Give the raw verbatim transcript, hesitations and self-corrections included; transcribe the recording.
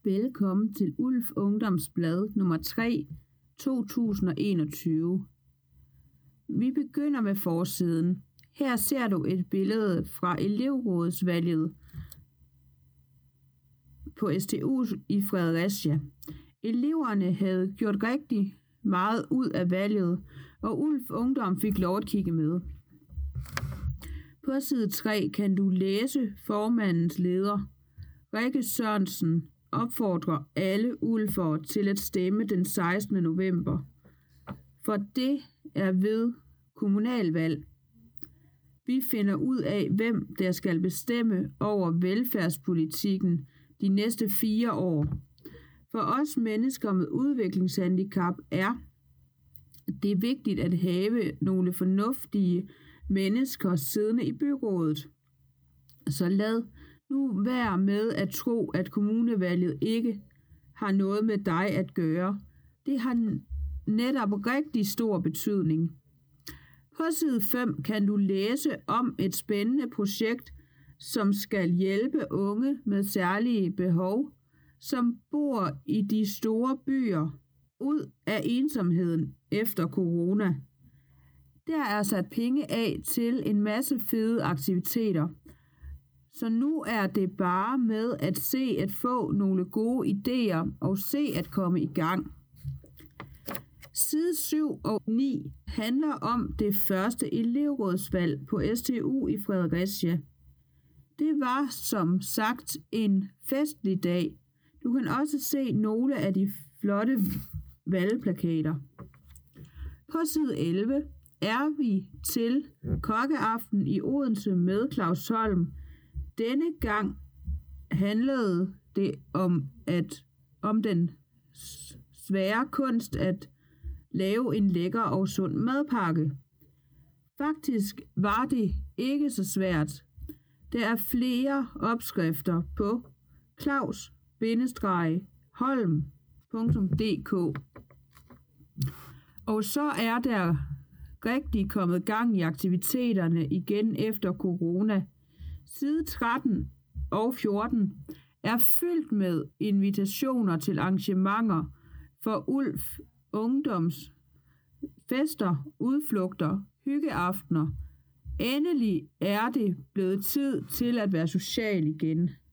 Velkommen til Ulf Ungdomsblad nummer tre, to tusind og enogtyve. Vi begynder med forsiden. Her ser du et billede fra elevrådsvalget på S T U i Fredericia. Eleverne havde gjort rigtig meget ud af valget, og Ulf Ungdom fik lov at kigge med. På side tre kan du læse formandens leder, Rikke Sørensen, opfordrer alle ulfere til at stemme den sekstende november, for det er ved kommunalvalg. Vi finder ud af, hvem der skal bestemme over velfærdspolitikken de næste fire år. For os mennesker med udviklingshandicap er det vigtigt at have nogle fornuftige mennesker siddende i byrådet. Så lad nu være med at tro, at kommunevalget ikke har noget med dig at gøre. Det har netop rigtig stor betydning. På side fem kan du læse om et spændende projekt, som skal hjælpe unge med særlige behov, som bor i de store byer, ud af ensomheden efter corona. Der er sat penge af til en masse fede aktiviteter. Så nu er det bare med at se at få nogle gode idéer og se at komme i gang. Side syv og ni handler om det første elevrådsvalg på S T U i Fredericia. Det var som sagt en festlig dag. Du kan også se nogle af de flotte valgplakater. På side elleve er vi til kokkeaften i Odense med Claus Holm. Denne gang handlede det om, at, om den svære kunst at lave en lækker og sund madpakke. Faktisk var det ikke så svært. Der er flere opskrifter på claus holm punktum d k. Og så er der rigtig kommet gang i aktiviteterne igen efter corona. Side tretten og fjorten er fyldt med invitationer til arrangementer for Ulf Ungdoms fester, udflugter, hyggeaftener. Endelig er det blevet tid til at være social igen.